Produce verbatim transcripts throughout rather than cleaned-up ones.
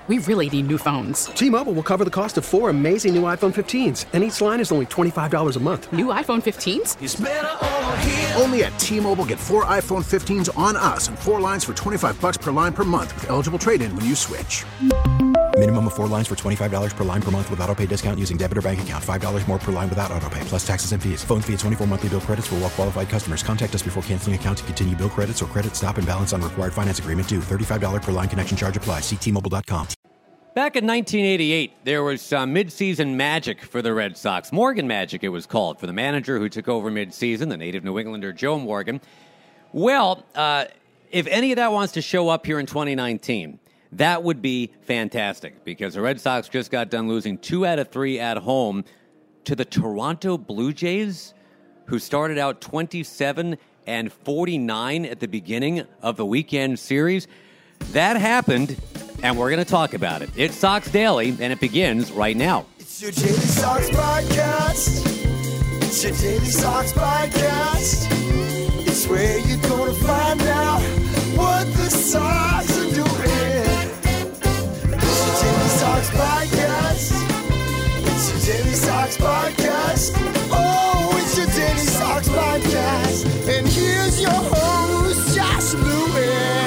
We really need new phones. T-Mobile will cover the cost of four amazing new iPhone fifteens, and each line is only twenty-five dollars a month. New iPhone fifteens? It's better over here. Only at T-Mobile, get four iPhone fifteens on us and four lines for twenty-five dollars per line per month with eligible trade-in when you switch. Minimum of four lines for twenty-five dollars per line per month with autopay discount using debit or bank account. five dollars more per line without autopay, plus taxes and fees. Phone fee at twenty-four monthly bill credits for well-qualified customers. Contact us before canceling account to continue bill credits or credit stop and balance on required finance agreement due. thirty-five dollars per line connection charge applies. See T Mobile dot com. Back in nineteen eighty-eight, there was some midseason magic for the Red Sox. Morgan Magic, it was called, for the manager who took over midseason, the native New Englander Joe Morgan. Well, uh, if any of that wants to show up here in twenty nineteen, that would be fantastic, because the Red Sox just got done losing two out of three at home to the Toronto Blue Jays, who started out twenty-seven and forty-nine at the beginning of the weekend series. That happened, and we're going to talk about it. It's Sox Daily, and it begins right now. It's your Daily Sox podcast. It's your Daily Sox podcast. It's where you're going to find out what the Sox are doing. It's your Daily Sox podcast. It's your Daily Sox podcast. Oh, it's your Daily Sox podcast. And here's your host, Josh Lewin.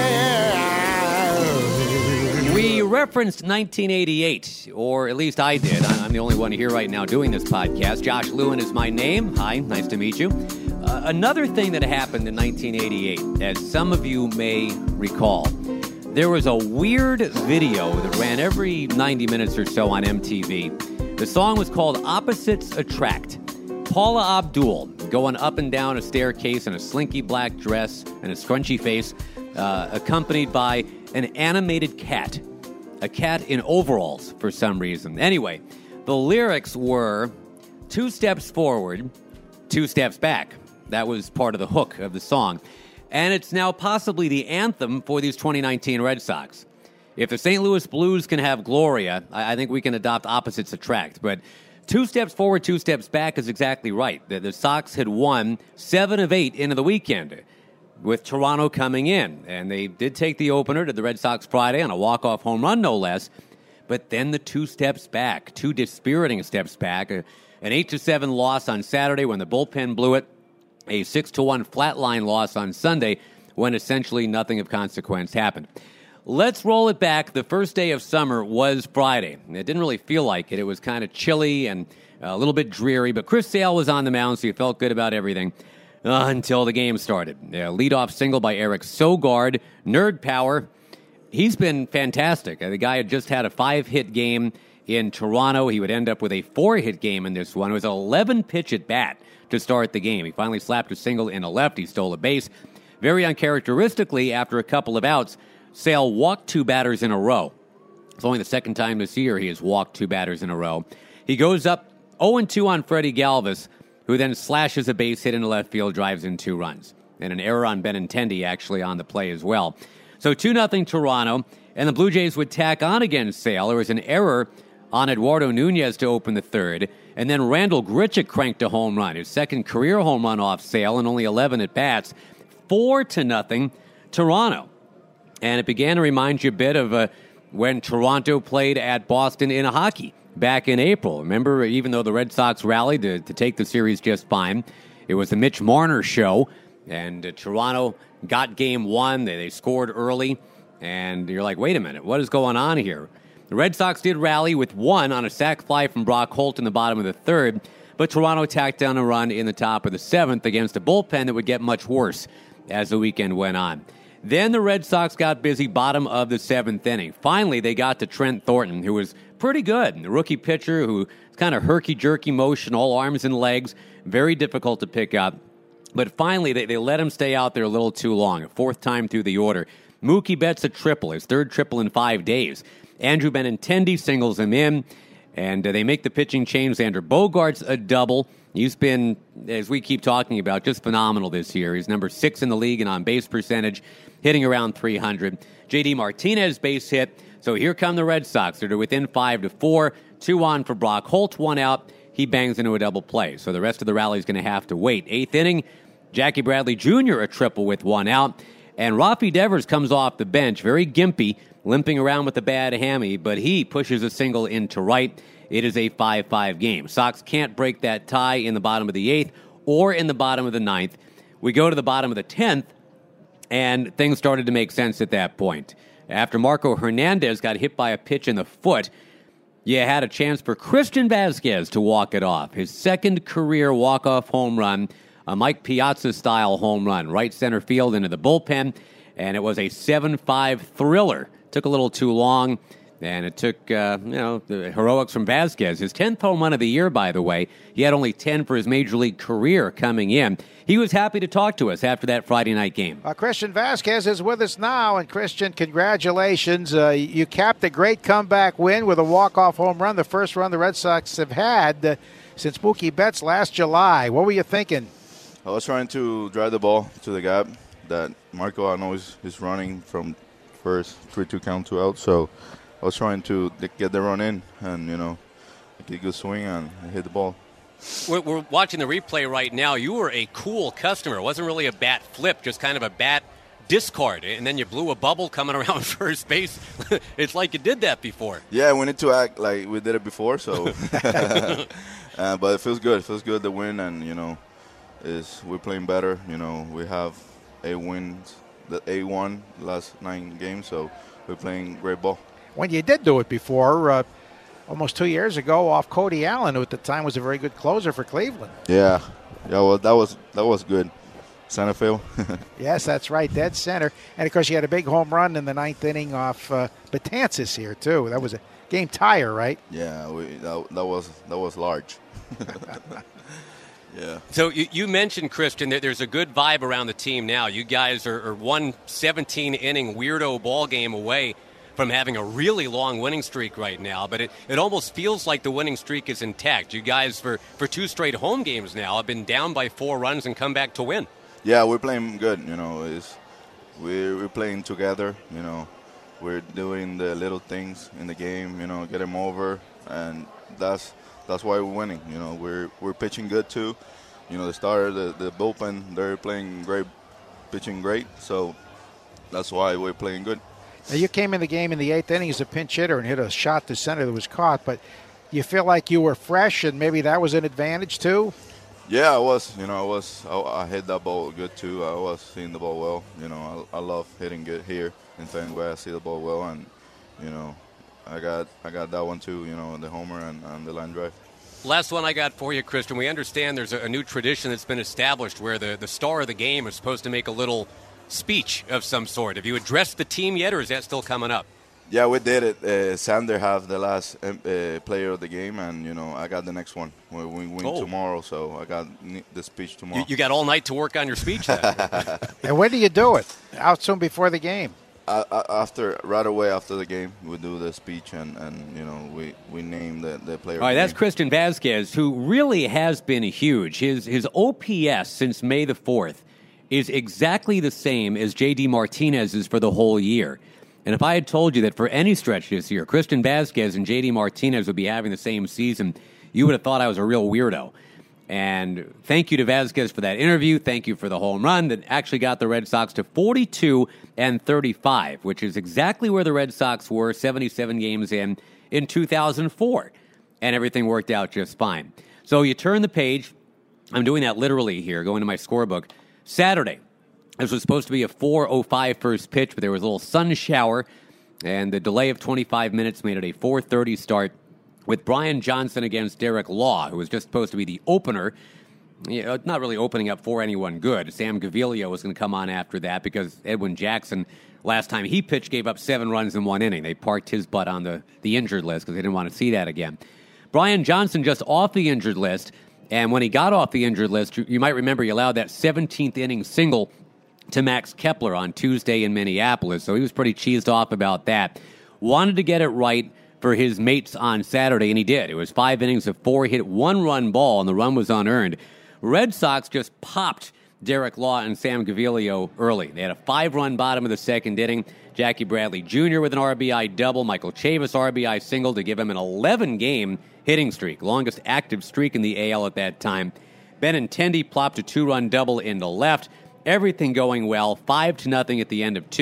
We referenced nineteen eighty-eight, or at least I did. I'm the only one here right now doing this podcast. Josh Lewin is my name. Hi, nice to meet you. Uh, another thing that happened in nineteen eighty-eight, as some of you may recall, there was a weird video that ran every ninety minutes or so on M T V. The song was called Opposites Attract. Paula Abdul going up and down a staircase in a slinky black dress and a scrunchy face, uh, accompanied by an animated cat. A cat in overalls for some reason. Anyway, the lyrics were two steps forward, two steps back. That was part of the hook of the song. And it's now possibly the anthem for these twenty nineteen Red Sox. If the Saint Louis Blues can have Gloria, I, I think we can adopt Opposites Attract. But two steps forward, two steps back is exactly right. The, the Sox had won seven of eight into the weekend, with Toronto coming in. And they did take the opener to the Red Sox Friday on a walk-off home run, no less. But then the two steps back, two dispiriting steps back. A, an eight to seven loss on Saturday when the bullpen blew it. A six to one flatline loss on Sunday when essentially nothing of consequence happened. Let's roll it back. The first day of summer was Friday. It didn't really feel like it. It was kind of chilly and a little bit dreary. But Chris Sale was on the mound, so you felt good about everything. Uh, until the game started. A leadoff single by Eric Sogard. Nerd power. He's been fantastic. The guy had just had a five-hit game in Toronto. He would end up with a four-hit game in this one. It was an eleven-pitch at bat to start the game. He finally slapped a single in a left. He stole a base. Very uncharacteristically, after a couple of outs, Sale walked two batters in a row. It's only the second time this year he has walked two batters in a row. He goes up oh and two on Freddie Galvis, who then slashes a base hit into left field, drives in two runs. And an error on Benintendi actually on the play as well. So two nothing Toronto, and the Blue Jays would tack on against Sale. There was an error on Eduardo Nunez to open the third, and then Randall Grichuk cranked a home run, his second career home run off Sale in only eleven at-bats. Four to nothing Toronto. And it began to remind you a bit of uh, when Toronto played at Boston in hockey back in April. Remember, even though the Red Sox rallied to, to take the series just fine, it was the Mitch Marner show, and uh, Toronto got game one. They, they scored early, and you're like, wait a minute, what is going on here? The Red Sox did rally with one on a sac fly from Brock Holt in the bottom of the third, but Toronto tacked down a run in the top of the seventh against a bullpen that would get much worse as the weekend went on. Then the Red Sox got busy bottom of the seventh inning. Finally, they got to Trent Thornton, who was pretty good. The rookie pitcher who is kind of herky-jerky motion, all arms and legs, very difficult to pick up. But finally, they, they let him stay out there a little too long, a fourth time through the order. Mookie Betts a triple, his third triple in five days. Andrew Benintendi singles him in, and uh, they make the pitching change. Xander Bogaerts a double. He's been, as we keep talking about, just phenomenal this year. He's number six in the league in on-base percentage, hitting around three hundred. J D Martinez base hit. So here come the Red Sox. They're within five to four. Two on for Brock Holt, one out. He bangs into a double play. So the rest of the rally is going to have to wait. Eighth inning, Jackie Bradley Junior a triple with one out. And Rafi Devers comes off the bench, very gimpy, limping around with a bad hammy, but he pushes a single into right. It is a five five game. Sox can't break that tie in the bottom of the eighth or in the bottom of the ninth. We go to the bottom of the tenth, and things started to make sense at that point. After Marco Hernandez got hit by a pitch in the foot, you had a chance for Christian Vasquez to walk it off. His second career walk-off home run, a Mike Piazza-style home run, right center field into the bullpen, and it was a seven five thriller. Took a little too long, and it took, uh, you know, the heroics from Vasquez. His tenth home run of the year, by the way. He had only ten for his Major League career coming in. He was happy to talk to us after that Friday night game. Uh, Christian Vasquez is with us now, and Christian, congratulations. Uh, you capped a great comeback win with a walk-off home run, the first run the Red Sox have had uh, since Mookie Betts last July. What were you thinking? I was trying to drive the ball to the gap that Marco, I know, is, is running from first three two count two out, so I was trying to get the run in and, you know, get a good swing and hit the ball. We're, we're watching the replay right now. You were a cool customer. It wasn't really a bat flip, just kind of a bat discard, and then you blew a bubble coming around first base. It's like you did that before. Yeah, we need to act like we did it before, so. uh, but it feels good. It feels good to win, and, you know, is we're playing better. You know, we have a win, the A one last nine games, so we're playing great ball. When you did do it before, uh, almost two years ago, off Cody Allen, who at the time was a very good closer for Cleveland. Yeah, yeah. Well, that was that was good. Center field. Yes, that's right, dead center. And of course, you had a big home run in the ninth inning off uh, Betances here too. That was a game tire, right? Yeah, we, that, that was that was large. Yeah. So you, you mentioned, Christian, that there's a good vibe around the team now. You guys are, are one seventeen-inning weirdo ball game away from having a really long winning streak right now, but it, it almost feels like the winning streak is intact. You guys, for, for two straight home games now, have been down by four runs and come back to win. Yeah, we're playing good, you know. It's, we're, we're playing together, you know. We're doing the little things in the game, you know, get them over, and that's that's why we're winning. You know, we're we're pitching good too. You know, the starter, the, the bullpen, they're playing great, pitching great, so that's why we're playing good. Now, you came in the game in the eighth inning as a pinch hitter and hit a shot to center that was caught, but you feel like you were fresh and maybe that was an advantage too? Yeah, I was. You know, I was. I, I hit that ball good too. I was seeing the ball well. You know, I, I love hitting good here in Fenway. I see the ball well, and you know, I got I got that one too. You know, the homer and, and the line drive. Last one I got for you, Christian. We understand there's a, a new tradition that's been established where the, the star of the game is supposed to make a little speech of some sort. Have you addressed the team yet, or is that still coming up? Yeah, we did it. Uh, Sander have the last uh, player of the game, and, you know, I got the next one. We, we win oh. tomorrow, so I got the speech tomorrow. You, you got all night to work on your speech then. And when do you do it? Out soon before the game? Uh, after, right away after the game, we do the speech, and, and you know, we, we name the, the player. All right, of the that's game. Christian Vasquez, who really has been huge. His, his O P S since May the fourth is exactly the same as J D Martinez's for the whole year. And if I had told you that for any stretch this year, Christian Vasquez and J D Martinez would be having the same season, you would have thought I was a real weirdo. And thank you to Vasquez for that interview. Thank you for the home run that actually got the Red Sox to forty-two and thirty-five, which is exactly where the Red Sox were seventy-seven games in in two thousand four. And everything worked out just fine. So you turn the page. I'm doing that literally here, going to my scorebook. Saturday. This was supposed to be a four oh five first pitch, but there was a little sun shower, and the delay of twenty-five minutes made it a four thirty start with Brian Johnson against Derek Law, who was just supposed to be the opener. You know, not really opening up for anyone good. Sam Gaviglio was going to come on after that because Edwin Jackson, last time he pitched, gave up seven runs in one inning. They parked his butt on the, the injured list because they didn't want to see that again. Brian Johnson just off the injured list, and when he got off the injured list, you, you might remember he allowed that seventeenth inning single to Max Kepler on Tuesday in Minneapolis, so he was pretty cheesed off about that. Wanted to get it right for his mates on Saturday, and he did. It was five innings of four, hit one-run ball, and the run was unearned. Red Sox just popped Derek Law and Sam Gaviglio early. They had a five-run bottom of the second inning. Jackie Bradley Junior with an R B I double, Michael Chavis R B I single to give him an eleven-game hitting streak, longest active streak in the A L at that time. Benintendi plopped a two-run double into left. Everything going well, five to nothing at the end of two.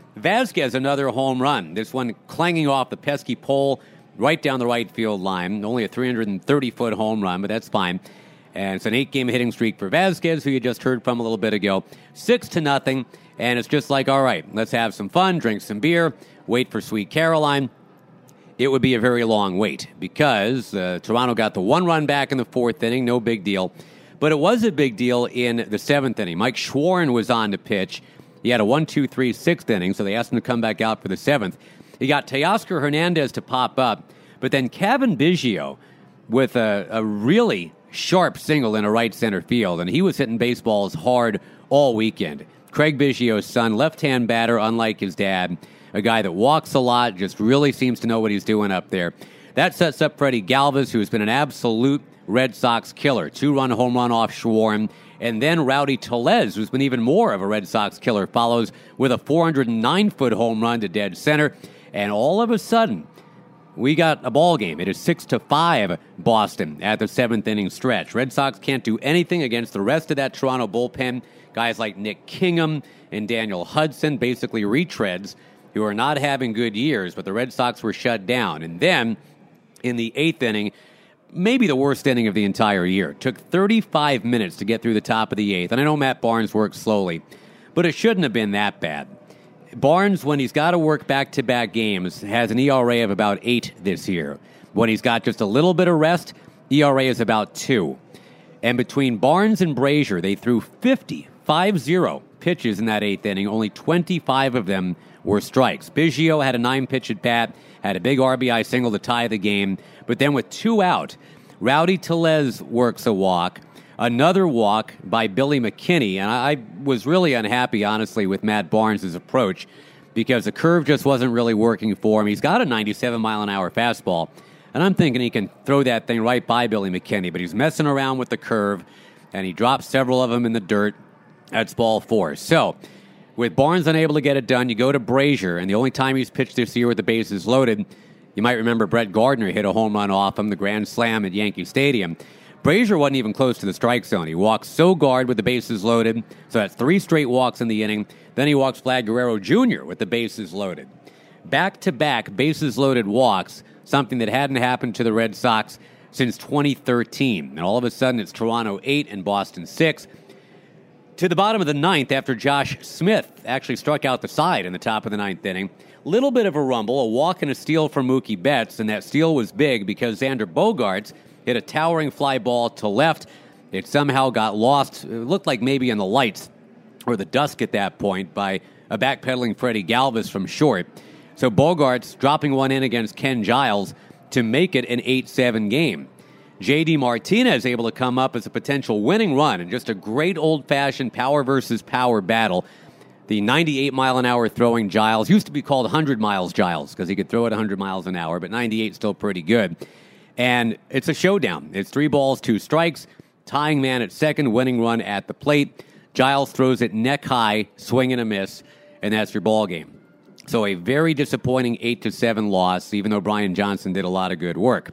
Vasquez, another home run. This one clanging off the pesky pole right down the right field line. Only a three hundred thirty-foot home run, but that's fine. And it's an eight-game hitting streak for Vasquez, who you just heard from a little bit ago. Six to nothing, and it's just like, all right, let's have some fun, drink some beer, wait for Sweet Caroline. It would be a very long wait because uh, Toronto got the one run back in the fourth inning, no big deal. But it was a big deal in the seventh inning. Mike Schwarn was on to pitch. He had a one two three sixth inning, so they asked him to come back out for the seventh. He got Teoscar Hernandez to pop up, but then Cavan Biggio with a, a really sharp single in a right center field, and he was hitting baseballs hard all weekend. Craig Biggio's son, left-hand batter, unlike his dad, a guy that walks a lot, just really seems to know what he's doing up there. That sets up Freddie Galvis, who's been an absolute Red Sox killer. Two-run home run off Schwarn. And then Rowdy Tellez, who's been even more of a Red Sox killer, follows with a four hundred nine foot home run to dead center. And all of a sudden, we got a ball game. It is six to five Boston at the seventh inning stretch. Red Sox can't do anything against the rest of that Toronto bullpen. Guys like Nick Kingham and Daniel Hudson, basically retreads, who are not having good years, but the Red Sox were shut down. And then, in the eighth inning, maybe the worst inning of the entire year. It took thirty-five minutes to get through the top of the eighth. And I know Matt Barnes works slowly, but it shouldn't have been that bad. Barnes, when he's got to work back-to-back games, has an E R A of about eight this year. When he's got just a little bit of rest, E R A is about two. And between Barnes and Brazier, they threw fifty, five zero pitches in that eighth inning. Only twenty-five of them were strikes. Biggio had a nine-pitch at bat, had a big R B I single to tie the game. But then with two out, Rowdy Tellez works a walk. Another walk by Billy McKinney. And I, I was really unhappy, honestly, with Matt Barnes' approach because the curve just wasn't really working for him. He's got a ninety-seven mile an hour fastball. And I'm thinking he can throw that thing right by Billy McKinney. But he's messing around with the curve, and he drops several of them in the dirt. That's ball four. So, with Barnes unable to get it done, you go to Brazier, and the only time he's pitched this year with the bases loaded, you might remember Brett Gardner hit a home run off him, the grand slam at Yankee Stadium. Brazier wasn't even close to the strike zone. He walks so guard with the bases loaded, so that's three straight walks in the inning. Then he walks Vlad Guerrero Junior with the bases loaded. Back-to-back bases loaded walks, something that hadn't happened to the Red Sox since twenty thirteen. And all of a sudden, it's Toronto eight and Boston six. To the bottom of the ninth, after Josh Smith actually struck out the side in the top of the ninth inning, little bit of a rumble, a walk and a steal from Mookie Betts, and that steal was big because Xander Bogaerts hit a towering fly ball to left. It somehow got lost. It looked like maybe in the lights or the dusk at that point by a backpedaling Freddie Galvis from short. So Bogaerts dropping one in against Ken Giles to make it an eight seven game. J D Martinez able to come up as a potential winning run in just a great old-fashioned power versus power battle. The ninety-eight mile an hour throwing Giles used to be called one hundred miles Giles because he could throw it one hundred miles an hour, but ninety-eight still pretty good. And it's a showdown. It's three balls, two strikes, tying man at second, winning run at the plate. Giles throws it neck high, swing and a miss, and that's your ball game. So a very disappointing eight to seven loss, even though Brian Johnson did a lot of good work.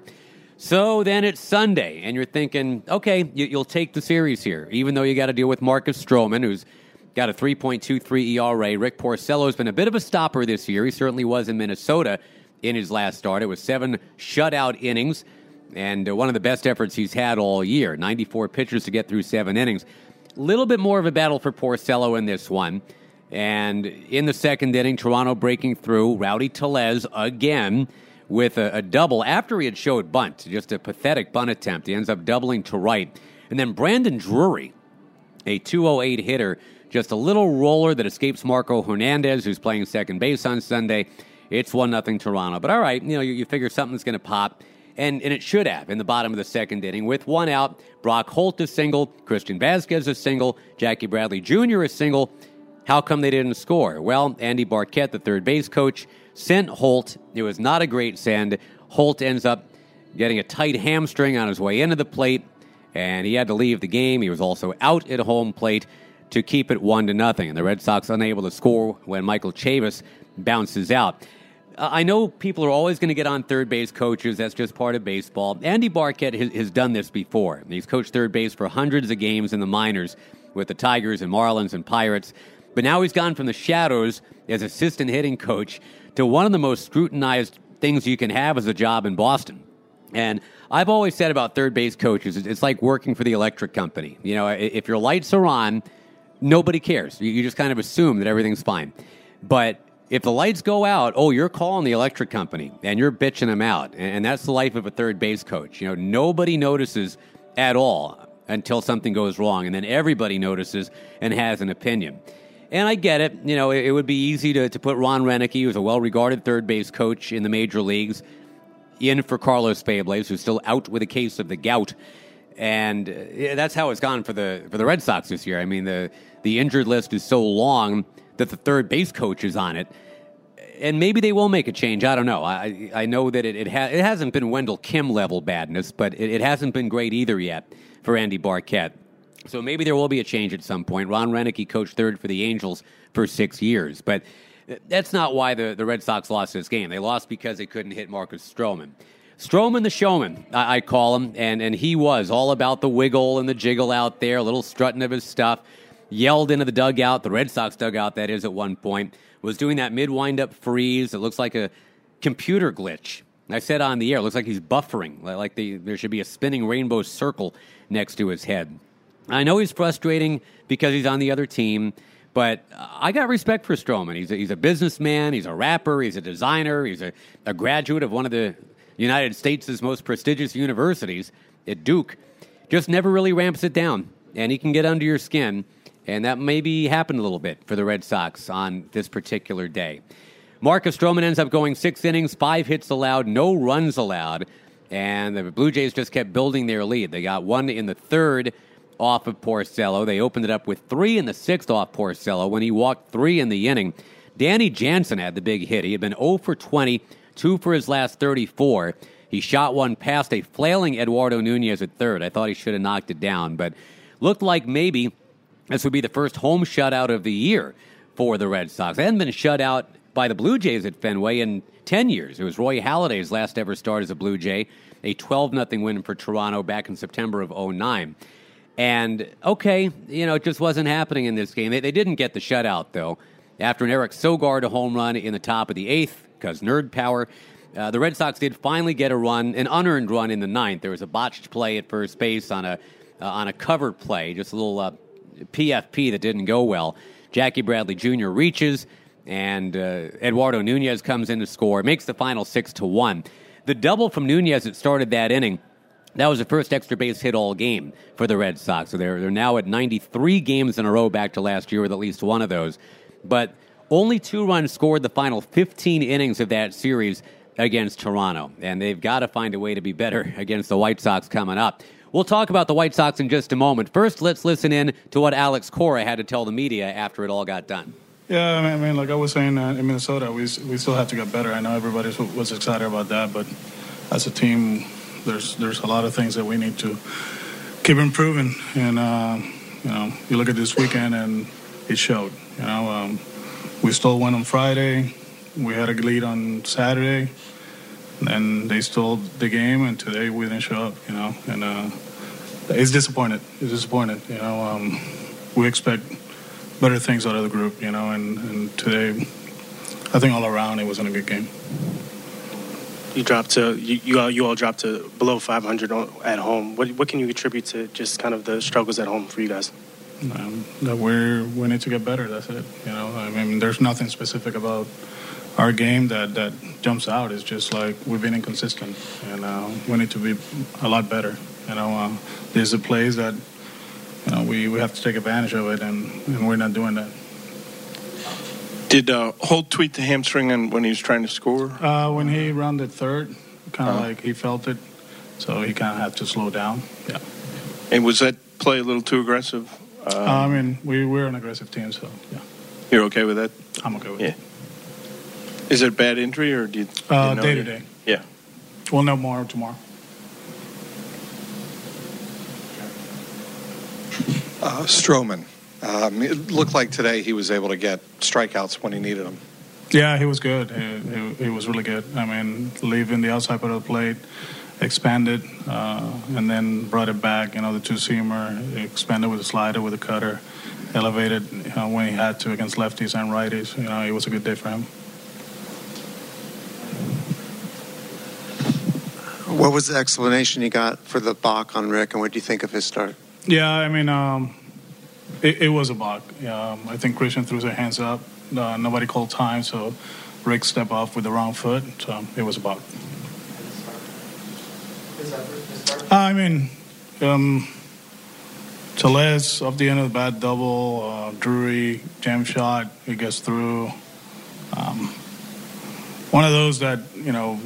So then it's Sunday, and you're thinking, okay, you, you'll take the series here, even though you got to deal with Marcus Stroman, who's got a three point two three E R A. Rick Porcello's been a bit of a stopper this year. He certainly was in Minnesota in his last start. It was seven shutout innings, and uh, one of the best efforts he's had all year. ninety-four pitchers to get through seven innings. A little bit more of a battle for Porcello in this one. And in the second inning, Toronto breaking through. Rowdy Tellez again with a, a double after he had showed bunt. Just a pathetic bunt attempt. He ends up doubling to right. And then Brandon Drury, a two oh eight hitter, just a little roller that escapes Marco Hernandez, who's playing second base on Sunday. It's one nothing Toronto. But all right, you know, you, you figure something's going to pop. And, and it should have in the bottom of the second inning. With one out, Brock Holt is single, Christian Vasquez is single, Jackie Bradley Junior is single. How come they didn't score? Well, Andy Barquette, the third base coach, sent Holt. It was not a great send. Holt ends up getting a tight hamstring on his way into the plate, and he had to leave the game. He was also out at home plate to keep it one to nothing. And the Red Sox unable to score when Michael Chavis bounces out. Uh, I know people are always going to get on third base coaches. That's just part of baseball. Andy Barquette has, has done this before. He's coached third base for hundreds of games in the minors with the Tigers and Marlins and Pirates. But now he's gone from the shadows as assistant hitting coach to one of the most scrutinized things you can have as a job in Boston. And I've always said about third base coaches, it's like working for the electric company. You know, if your lights are on, nobody cares. You just kind of assume that everything's fine. But if the lights go out, oh, you're calling the electric company and you're bitching them out. And that's the life of a third base coach. You know, nobody notices at all until something goes wrong. And then everybody notices and has an opinion. And I get it. You know, it, it would be easy to, to put Ron Roenicke, who's a well-regarded third base coach in the major leagues, in for Carlos Fables, who's still out with a case of the gout. And uh, that's how it's gone for the for the Red Sox this year. I mean, the, the injured list is so long that the third base coach is on it. And maybe they will make a change. I don't know. I I know that it it, ha- it hasn't been Wendell Kim level badness, but it, it hasn't been great either yet for Andy Barquette. So maybe there will be a change at some point. Ron Roenicke coached third for the Angels for six years. But that's not why the, the Red Sox lost this game. They lost because they couldn't hit Marcus Stroman. Stroman the showman, I, I call him, and, and he was all about the wiggle and the jiggle out there, a little strutting of his stuff, yelled into the dugout, the Red Sox dugout, that is, at one point, was doing that mid-wind-up freeze. It looks like a computer glitch. I said on the air, it looks like he's buffering, like the, there should be a spinning rainbow circle next to his head. I know he's frustrating because he's on the other team, but I got respect for Stroman. He's a, he's a businessman, he's a rapper, he's a designer, he's a, a graduate of one of the United States' most prestigious universities at Duke. Just never really ramps it down, and he can get under your skin, and that maybe happened a little bit for the Red Sox on this particular day. Marcus Stroman ends up going six innings, five hits allowed, no runs allowed, and the Blue Jays just kept building their lead. They got one in the third off of Porcello. They opened it up with three in the sixth off Porcello when he walked three in the inning. Danny Jansen had the big hit. He had been oh for twenty, two for his last thirty-four. He shot one past a flailing Eduardo Nunez at third. I thought he should have knocked it down, but looked like maybe this would be the first home shutout of the year for the Red Sox. They hadn't been shut out by the Blue Jays at Fenway in ten years. It was Roy Halladay's last ever start as a Blue Jay, a twelve nothing win for Toronto back in September of oh nine. And, okay, you know, it just wasn't happening in this game. They, they didn't get the shutout, though. After an Eric Sogard a home run in the top of the eighth, because nerd power, uh, the Red Sox did finally get a run, an unearned run in the ninth. There was a botched play at first base on a uh, on a covered play, just a little uh, P F P that didn't go well. Jackie Bradley Junior reaches, and uh, Eduardo Nunez comes in to score, makes the final six to one. The double from Nunez that started that inning, that was the first extra base hit all game for the Red Sox. So they're, they're now at ninety-three games in a row back to last year with at least one of those. But only two runs scored the final fifteen innings of that series against Toronto. And they've got to find a way to be better against the White Sox coming up. We'll talk about the White Sox in just a moment. First, let's listen in to what Alex Cora had to tell the media after it all got done. Yeah, I mean, I mean like I was saying uh, in Minnesota, we we still have to get better. I know everybody was excited about that, but as a team, there's there's a lot of things that we need to keep improving. And uh, you know, you look at this weekend, and it showed. You know, um, we stole one on Friday. We had a lead on Saturday, and they stole the game. And today we didn't show up. You know, and uh, it's disappointed. It's disappointed. You know, um, we expect better things out of the group. You know, and, and today, I think all around it wasn't a good game. You dropped to you, you all you all dropped to below five hundred at home. What what can you attribute to just kind of the struggles at home for you guys? Um, that we're we need to get better. That's it. You know, I mean, there's nothing specific about our game that, that jumps out. It's just like we've been inconsistent, and uh, we need to be a lot better. You know, uh, there's the plays that you know we, we have to take advantage of it, and, and we're not doing that. Did uh, Holt tweak the hamstring and when he was trying to score? Uh, when he rounded third, kind of uh-huh. like he felt it, so he kind of had to slow down. Yeah. And was that play a little too aggressive? Um, uh, I mean, we, we're an aggressive team, so yeah. You're okay with that? I'm okay with yeah. it. Is it a bad injury, or do you, do uh, you know day to day? Yeah. We'll know more tomorrow. Uh, Stroman. Um, it looked like today he was able to get strikeouts when he needed them. Yeah, he was good. He, he, he was really good. I mean, leaving the outside part of the plate, expanded, uh, and then brought it back. You know, the two-seamer, expanded with a slider, with a cutter, elevated you know, when he had to against lefties and righties. You know, it was a good day for him. What was the explanation you got for the balk on Rick, and what do you think of his start? Yeah, I mean, um, it, it was a balk. Um, I think Christian threw his hands up. Uh, nobody called time, so Rick stepped off with the wrong foot. So it was a balk. I mean, um, Tellez off the end of the bat double, uh, Drury jam shot, it gets through. Um, one of those that, you know,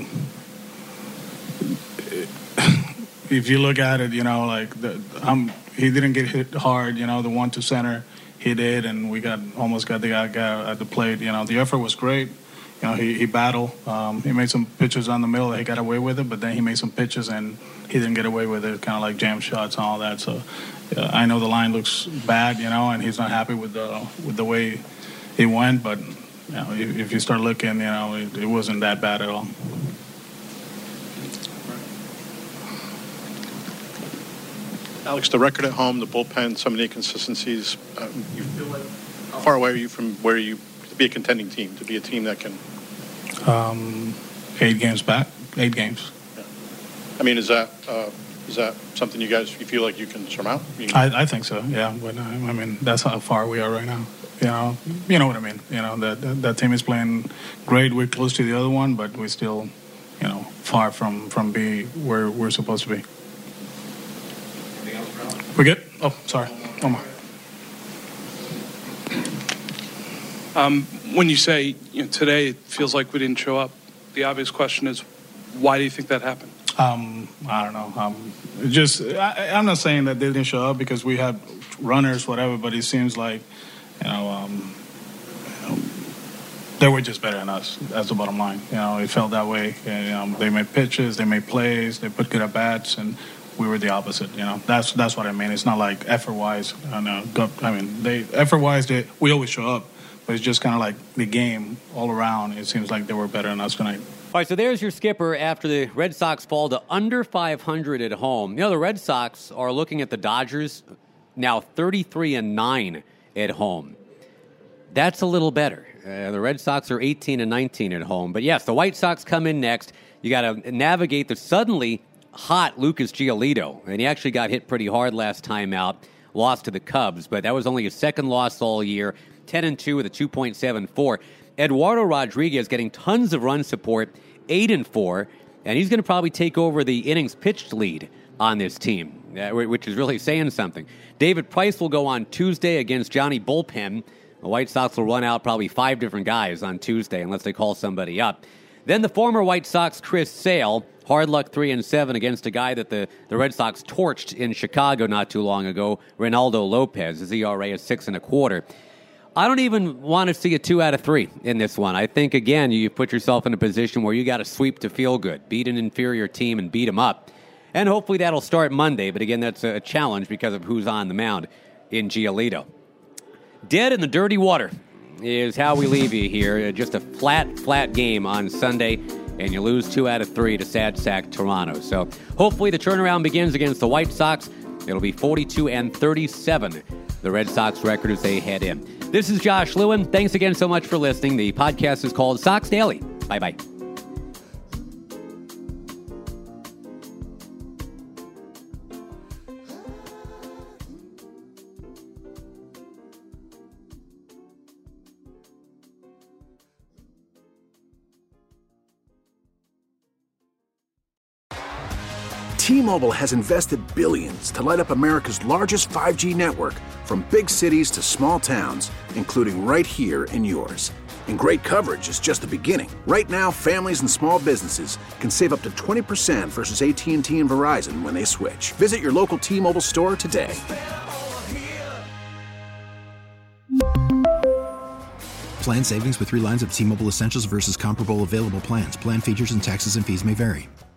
if you look at it, you know, like the, um, he didn't get hit hard, you know, the one to center, he did, and we got almost got the guy, guy at the plate. You know, the effort was great. You know, he, he battled. Um, he made some pitches on the middle that he got away with it, but then he made some pitches and he didn't get away with it, kind of like jam shots and all that. So uh, I know the line looks bad, you know, and he's not happy with the with the way it went. But you know, if, if you start looking, you know, it, it wasn't that bad at all. Alex, the record at home, the bullpen, so many inconsistencies. Um, you feel like how far away are you from where you to be a contending team, to be a team that can? Um, eight games back, eight games. Yeah. I mean, is that uh, is that something you guys you feel like you can surmount? You can... I, I think so. Yeah, but uh, I mean, that's how far we are right now. You know, you know what I mean. You know that that, that team is playing great. We're close to the other one, but we're still, you know, far from from be where we're supposed to be. We're good? Oh, sorry. One more. Um, when you say, you know, today it feels like we didn't show up, the obvious question is, why do you think that happened? Um, I don't know. Um, just, I, I'm not saying that they didn't show up because we had runners, whatever, but it seems like, you know, um, you know, they were just better than us. That's the bottom line. You know, it felt that way. And, um, they made pitches, they made plays, they put good at bats, and we were the opposite. You know, that's that's what I mean. It's not like effort-wise. I know. I mean, they effort-wise, they we always show up, but it's just kind of like the game all around. It seems like they were better than us tonight. All right, so there's your skipper after the Red Sox fall to under five hundred at home. You know, the Red Sox are looking at the Dodgers now thirty-three and nine at home. That's a little better. Uh, the Red Sox are eighteen and nineteen at home. But yes, the White Sox come in next. You got to navigate the suddenly hot Lucas Giolito, and he actually got hit pretty hard last time out, lost to the Cubs, but that was only his second loss all year, ten and two with a two point seven four. Eduardo Rodriguez getting tons of run support, eight and four, and he's going to probably take over the innings pitched lead on this team, which is really saying something. David Price will go on Tuesday against Johnny Bullpen. The White Sox will run out probably five different guys on Tuesday unless they call somebody up. Then the former White Sox Chris Sale, hard luck three and seven against a guy that the, the Red Sox torched in Chicago not too long ago, Reynaldo Lopez. His E R A is six and a quarter. I don't even want to see a two out of three in this one. I think, again, you put yourself in a position where you got to sweep to feel good, beat an inferior team and beat them up. And hopefully that'll start Monday. But, again, that's a challenge because of who's on the mound in Giolito. Dead in the dirty water is how we leave you here. Just a flat, flat game on Sunday, and you lose two out of three to Sad Sack Toronto. So hopefully the turnaround begins against the White Sox. It'll be forty-two and thirty-seven, the Red Sox record as they head in. This is Josh Lewin. Thanks again so much for listening. The podcast is called Sox Daily. Bye-bye. T-Mobile has invested billions to light up America's largest five G network, from big cities to small towns, including right here in yours. And great coverage is just the beginning. Right now, families and small businesses can save up to twenty percent versus A T and T and Verizon when they switch. Visit your local T-Mobile store today. Plan savings with three lines of T-Mobile Essentials versus comparable available plans. Plan features and taxes and fees may vary.